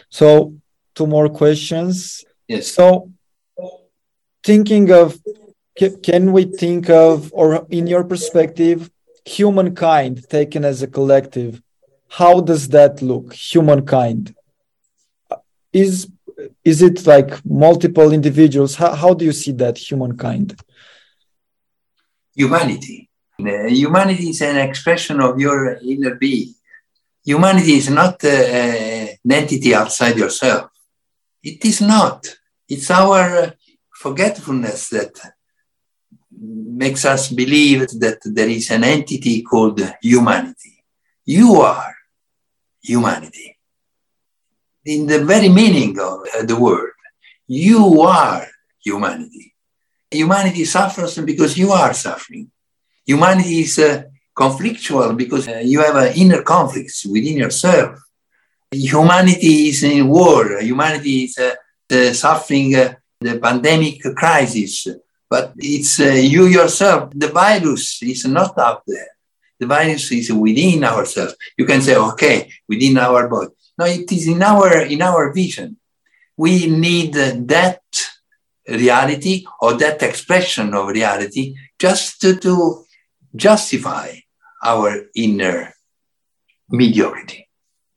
So, two more questions. Yes. So, thinking of, can we think of, or in your perspective, humankind taken as a collective, how does that look? Humankind is is it like multiple individuals? How do you see that humankind? Humanity. Humanity is an expression of your inner being. Humanity is not an entity outside yourself. It is not. It's our forgetfulness that makes us believe that there is an entity called humanity. You are humanity. In the very meaning of the word, you are humanity. Humanity suffers because you are suffering. Humanity is conflictual because you have inner conflicts within yourself. Humanity is in war. Humanity is suffering the pandemic crisis. But it's you yourself. The virus is not out there. The virus is within ourselves. You can say, okay, within our body. No, it is in our vision. We need that reality or that expression of reality just to justify our inner mediocrity.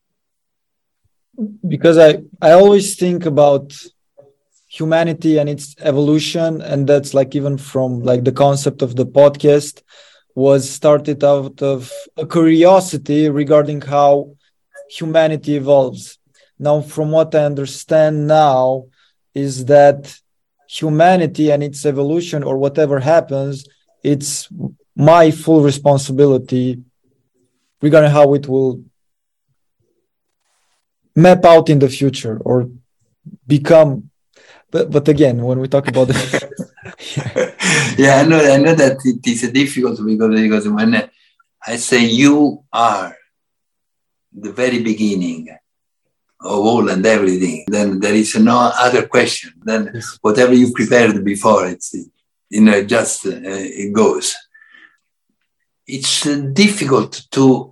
Because I always think about humanity and its evolution, and that's like even from like the concept of the podcast was started out of a curiosity regarding how humanity evolves. Now, from what I understand now, is that humanity and its evolution, or whatever happens, it's my full responsibility regarding how it will map out in the future or become. But again, when we talk about yeah, I know that it is difficult because when I say you are the very beginning of all and everything, then there is no other question. Then yes. Whatever you prepared before, it's just it goes. It's difficult to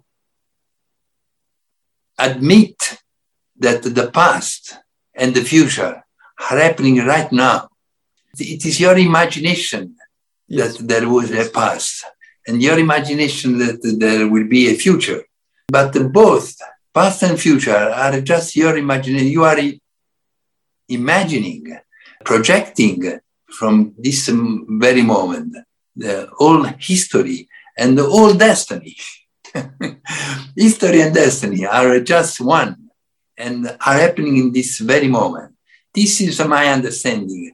admit that the past and the future are happening right now. It is your imagination yes. that there was a past, and your imagination that there will be a future. But both past and future are just your imagination. You are imagining, projecting from this very moment the whole history and the whole destiny. History and destiny are just one and are happening in this very moment. This is my understanding,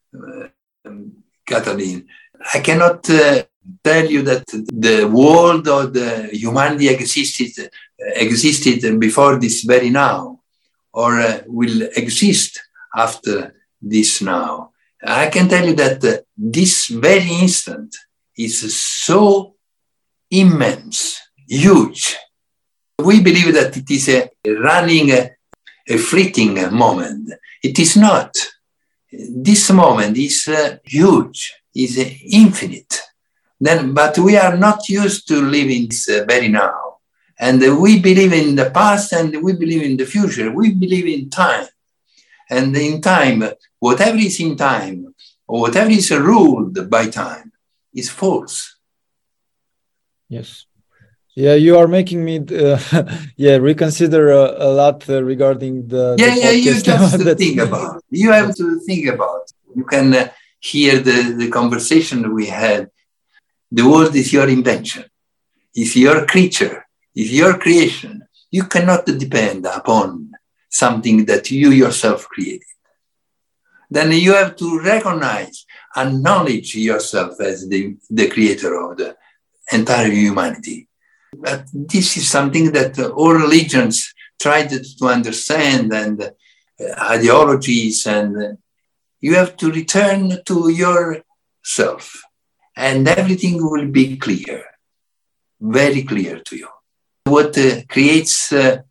Katalin. I cannot tell you that the world or the humanity existed before this very now, or will exist after this now. I can tell you that this very instant is so immense, huge. We believe that it is a running, a fleeting moment. It is not. This moment is huge, is infinite. But we are not used to living this very now. And we believe in the past and we believe in the future. We believe in time. And in time, whatever is in time, or whatever is ruled by time, is false. Yes. Yeah, you are making me reconsider a lot regarding the podcast. You just think about. You have to think about. You can hear the conversation we had. The world is your invention. It's your creature. It's your creation. You cannot depend upon something that you yourself created. Then you have to recognize, acknowledge yourself as the creator of the entire humanity. But this is something that all religions tried to understand, and ideologies, and you have to return to yourself, and everything will be clear, very clear to you. What creates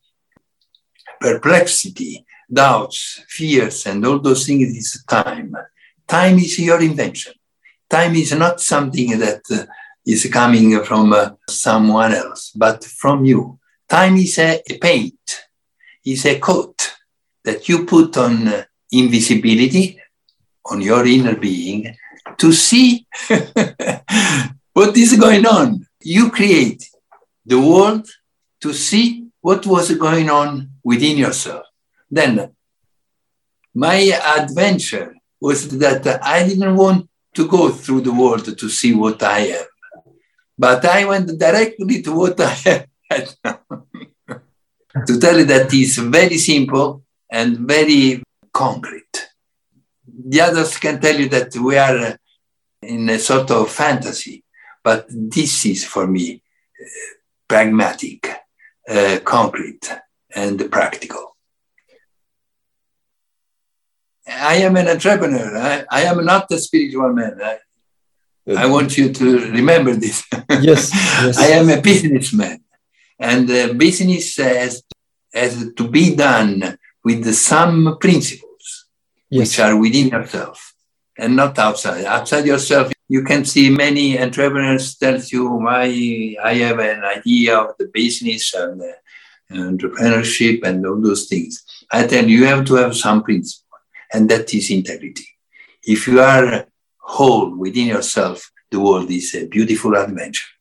perplexity, doubts, fears, and all those things is time. Time is your invention. Time is not something that is coming from someone else, but from you. Time is a paint, is a coat that you put on invisibility, on your inner being, to see what is going on. You create the world to see what was going on within yourself. Then my adventure was that I didn't want to go through the world to see what I am, but I went directly to what I am right now. To tell you that it's very simple and very concrete. The others can tell you that we are in a sort of fantasy, but this is for me pragmatic, concrete, and practical. I am an entrepreneur. I am not a spiritual man. I want you to remember this. Yes, yes. I am a businessman. And business has to be done with some principles, Yes. which are within yourself and not outside. Outside yourself, you can see many entrepreneurs tell you why I have an idea of the business and entrepreneurship and all those things. I tell you, you have to have some principle, and that is integrity. If you are whole within yourself, the world is a beautiful adventure.